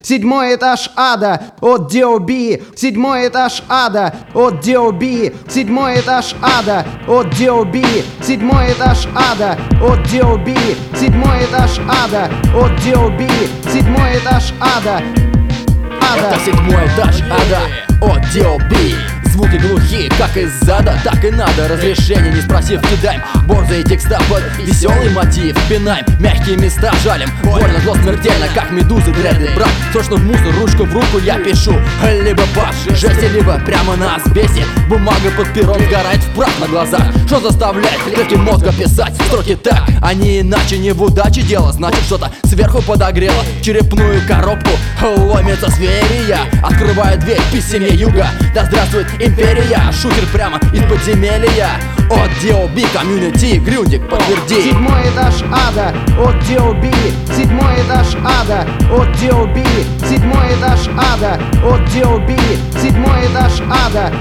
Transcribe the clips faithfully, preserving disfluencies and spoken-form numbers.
Седьмой этаж ада от ди о би. Седьмой этаж ада от ди о би. Седьмой этаж ада от ди о би. Седьмой этаж ада от ди о би. Седьмой этаж ада от ди о би. Седьмой этаж ада. Ада. Это седьмой этаж ада от ди о би. Звуки глухие, как из зада, так и надо. Разрешение не спросив, кидаем борзые текста под веселый мотив. Пинаем, мягкие места жалим. Больно, зло, смертельно, как медузы дреды. Брат, срочно в мусор, ручку в руку я пишу. Либо по жести, либо прямо на асбесте. Бумага под пером сгорает в прах на глазах. Что заставляет клетки мозга писать строки так? Они иначе не в удаче дело. Значит, что-то сверху подогрело черепную коробку. Ломится зверия, открывает дверь письме юга. Да здравствует империя, шутер прямо из подземелья. От ди о би комьюнити, Грюндик, подтверди. Седьмой этаж ада от ди о би. Седьмой этаж ада от ди о би. Седьмой этаж ада от ди о би. Седьмой этаж ада.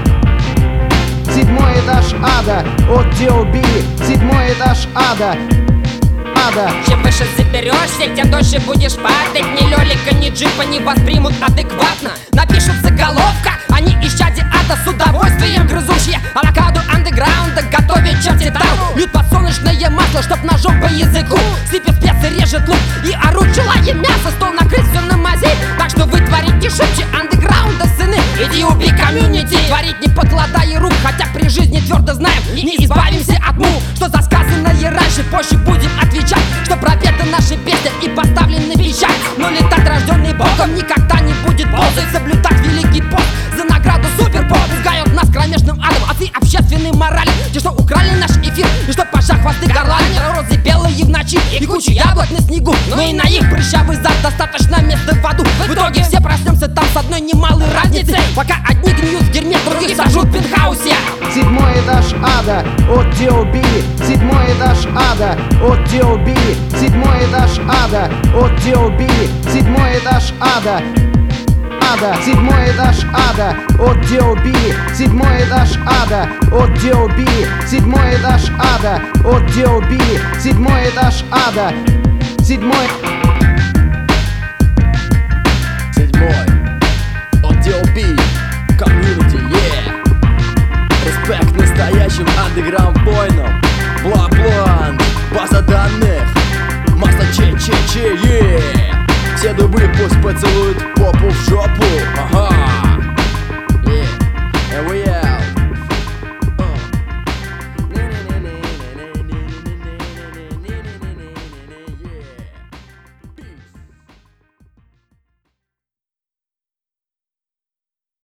Седьмой этаж ада от ди о би. Седьмой этаж ада. Ада. Чем выше заберешься, тем дольше будешь падать. Ни лёлика, ни джипа не воспримут адекватно. Напишут в заголовках, они исчадие ада с удовольствием грызущие авокадо андеграунда, готовят черти там. Льют подсолнечное масло, чтоб ножом по языку. Сыпят специи, режет лук и орут, желая мясо. Стол накрыт, все на мази. Так что вы творите шибче андеграунда, сыны. Иди убей комьюнити. Творить не покладая рук, хотя при жизни твердо знаем, не избавимся от му. Что за сказанное раньше, позже будем отвечать. Что пропета наши песни и поставлены печать. Но летать, рожденный Богом, никогда не будет ползать. Соблюдать великий пост за награду суперпоп. Пугают нас кромешным адом, отцы общественной морали. Те, что украли наш эфир, и что паша хвосты горлани. Розы белые в ночи и куча яблок на снегу. Но и на их прыщавый зад достаточно места в аду. В итоге все проснемся там с одной немалой разницей. Пока одни гниют в дерьме, других сожрут в пентхаусе. Седьмой этаж ада от ди о би. Седьмой этаж ада от ди о би. Седьмой этаж ада от ди о би. Седьмой этаж ада. Ада. Седьмой этаж ада от ди о би. Седьмой этаж ада от ди о би. Седьмой этаж ада от ди о би. Седьмой этаж ада. Седьмой. Седьмой от ди о би комьюнити, yeah. Респект настоящим андеграунд-бойнам. Бла-блан, база данных, масса че-че-че, yeah. Все дубы пусть поцелуют